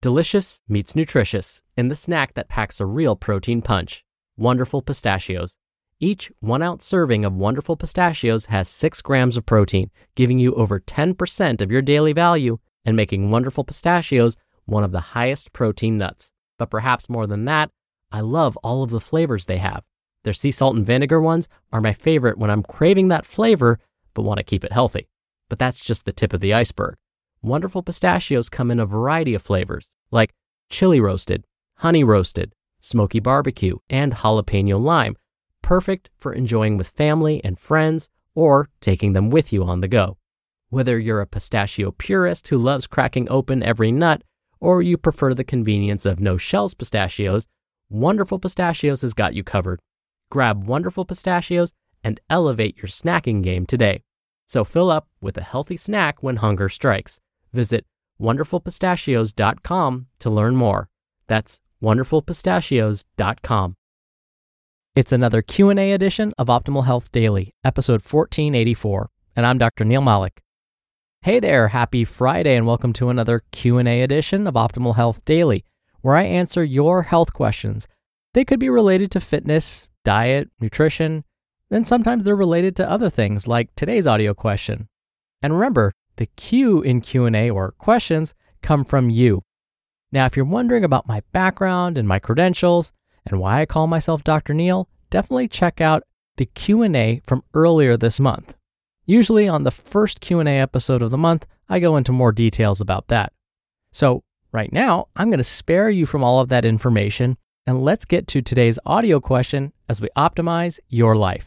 Delicious meets nutritious in the snack that packs a real protein punch. Wonderful Pistachios. Each 1-ounce serving of Wonderful Pistachios has 6 grams of protein, giving you over 10% of your daily value and making Wonderful Pistachios one of the highest protein nuts. But perhaps more than that, I love all of the flavors they have. Their sea salt and vinegar ones are my favorite when I'm craving that flavor but want to keep it healthy. But that's just the tip of the iceberg. Wonderful Pistachios come in a variety of flavors, like chili roasted, honey roasted, smoky barbecue, and jalapeno lime, perfect for enjoying with family and friends or taking them with you on the go. Whether you're a pistachio purist who loves cracking open every nut, or you prefer the convenience of no-shells pistachios, Wonderful Pistachios has got you covered. Grab Wonderful Pistachios and elevate your snacking game today. So fill up with a healthy snack when hunger strikes. Visit wonderfulpistachios.com to learn more. That's wonderfulpistachios.com. It's another Q&A edition of Optimal Health Daily, episode 1484, and I'm Dr. Neal Malik. Hey there, happy Friday, and welcome to another Q&A edition of Optimal Health Daily, where I answer your health questions. They could be related to fitness, diet, nutrition, and sometimes they're related to other things like today's audio question. And remember, the Q in Q&A or questions come from you. Now, if you're wondering about my background and my credentials and why I call myself Dr. Neal, definitely check out the Q&A from earlier this month. Usually on the first Q&A episode of the month, I go into more details about that. So right now, I'm going to spare you from all of that information, and let's get to today's audio question as we optimize your life.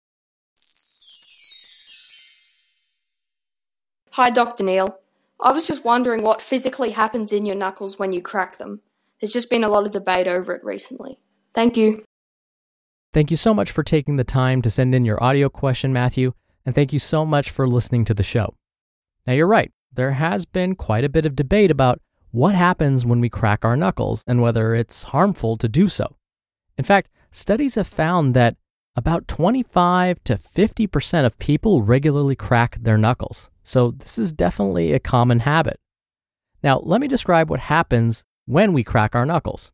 Hi, Dr. Neal. I was just wondering what physically happens in your knuckles when you crack them. There's just been a lot of debate over it recently. Thank you. Thank you so much for taking the time to send in your audio question, Matthew, and thank you so much for listening to the show. Now, you're right. There has been quite a bit of debate about what happens when we crack our knuckles and whether it's harmful to do so. In fact, studies have found that about 25 to 50% of people regularly crack their knuckles. So this is definitely a common habit. Now, let me describe what happens when we crack our knuckles.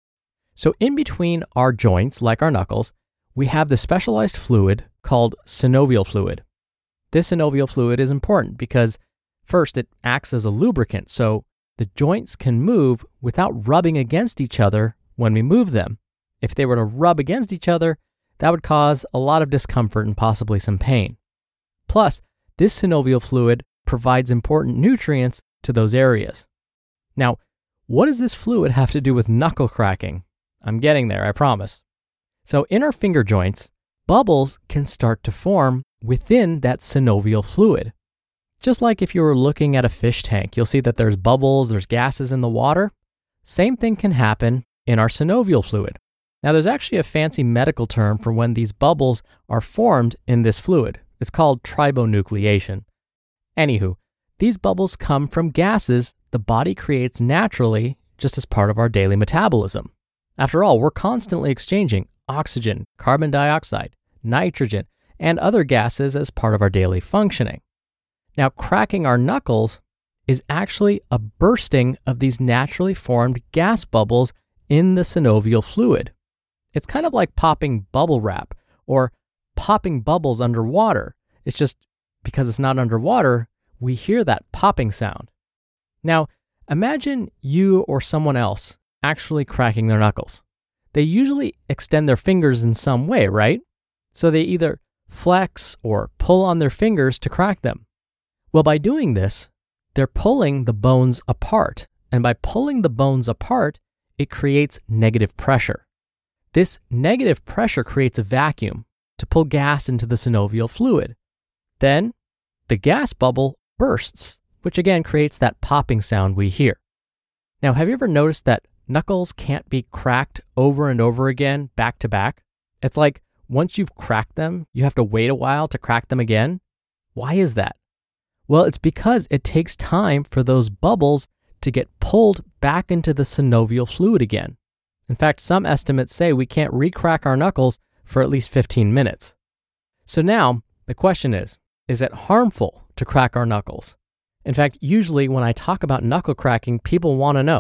So in between our joints, like our knuckles, we have the specialized fluid called synovial fluid. This synovial fluid is important because, first, it acts as a lubricant, so the joints can move without rubbing against each other when we move them. If they were to rub against each other, that would cause a lot of discomfort and possibly some pain. Plus, this synovial fluid provides important nutrients to those areas. Now, what does this fluid have to do with knuckle cracking? I'm getting there, I promise. So in our finger joints, bubbles can start to form within that synovial fluid. Just like if you were looking at a fish tank, you'll see that there's bubbles, there's gases in the water. Same thing can happen in our synovial fluid. Now, there's actually a fancy medical term for when these bubbles are formed in this fluid. It's called tribonucleation. Anywho, these bubbles come from gases the body creates naturally just as part of our daily metabolism. After all, we're constantly exchanging oxygen, carbon dioxide, nitrogen, and other gases as part of our daily functioning. Now, cracking our knuckles is actually a bursting of these naturally formed gas bubbles in the synovial fluid. It's kind of like popping bubble wrap or popping bubbles underwater. It's just because it's not underwater, we hear that popping sound. Now, imagine you or someone else actually cracking their knuckles. They usually extend their fingers in some way, right? So they either flex or pull on their fingers to crack them. Well, by doing this, they're pulling the bones apart. And by pulling the bones apart, it creates negative pressure. This negative pressure creates a vacuum to pull gas into the synovial fluid. Then, the gas bubble bursts, which again creates that popping sound we hear. Now, have you ever noticed that knuckles can't be cracked over and over again, back to back? It's like once you've cracked them, you have to wait a while to crack them again. Why is that? Well, it's because it takes time for those bubbles to get pulled back into the synovial fluid again. In fact, some estimates say we can't re-crack our knuckles for at least 15 minutes. So now, the question is it harmful to crack our knuckles? In fact, usually when I talk about knuckle cracking, people want to know,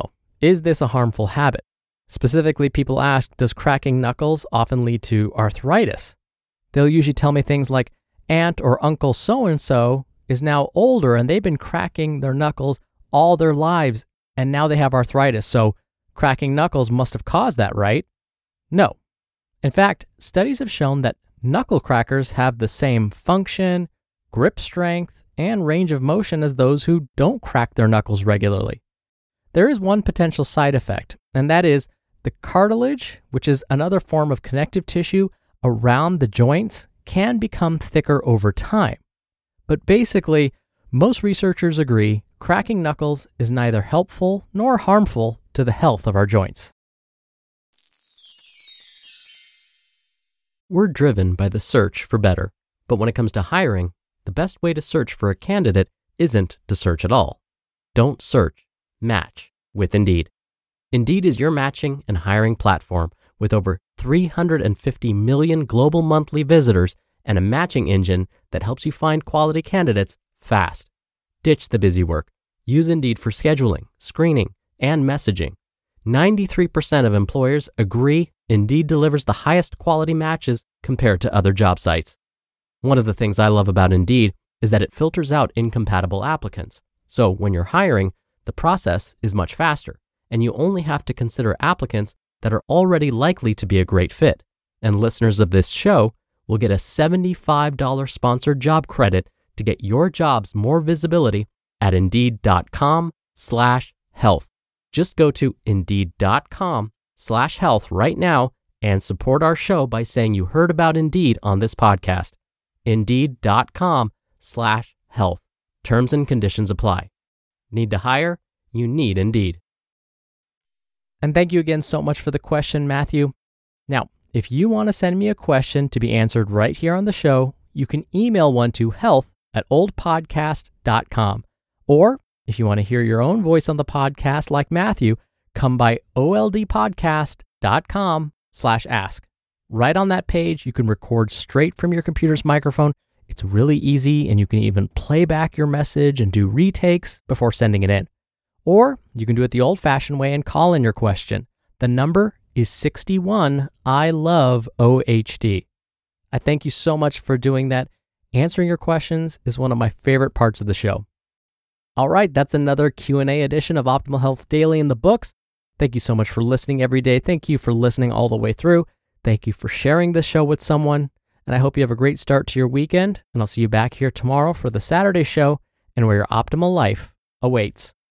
is this a harmful habit? Specifically, people ask, does cracking knuckles often lead to arthritis? They'll usually tell me things like, Aunt or Uncle so-and-so is now older and they've been cracking their knuckles all their lives and now they have arthritis, so cracking knuckles must have caused that, right? No. In fact, studies have shown that knuckle crackers have the same function, grip strength, and range of motion as those who don't crack their knuckles regularly. There is one potential side effect, and that is the cartilage, which is another form of connective tissue around the joints, can become thicker over time. But basically, most researchers agree cracking knuckles is neither helpful nor harmful to the health of our joints. We're driven by the search for better, but when it comes to hiring, the best way to search for a candidate isn't to search at all. Don't search, match with Indeed. Indeed is your matching and hiring platform with over 350 million global monthly visitors and a matching engine that helps you find quality candidates fast. Ditch the busy work. Use Indeed for scheduling, screening, and messaging. 93% of employers agree Indeed delivers the highest quality matches compared to other job sites. One of the things I love about Indeed is that it filters out incompatible applicants. So when you're hiring, the process is much faster, and you only have to consider applicants that are already likely to be a great fit. And listeners of this show will get a $75 sponsored job credit to get your jobs more visibility at Indeed.com/health. Just go to Indeed.com/health right now and support our show by saying you heard about Indeed on this podcast. Indeed.com/health. Terms and conditions apply. Need to hire? You need Indeed. And thank you again so much for the question, Matthew. Now, if you want to send me a question to be answered right here on the show, you can email one to health@oldpodcast.com. Or if you want to hear your own voice on the podcast like Matthew, come by oldpodcast.com/ask. Right on that page, you can record straight from your computer's microphone. It's really easy, and you can even play back your message and do retakes before sending it in. Or you can do it the old-fashioned way and call in your question. The number is 61 I love OHD. I thank you so much for doing that. Answering your questions is one of my favorite parts of the show. All right, that's another Q&A edition of Optimal Health Daily in the books. Thank you so much for listening every day. Thank you for listening all the way through. Thank you for sharing this show with someone. And I hope you have a great start to your weekend. And I'll see you back here tomorrow for the Saturday show and where your optimal life awaits.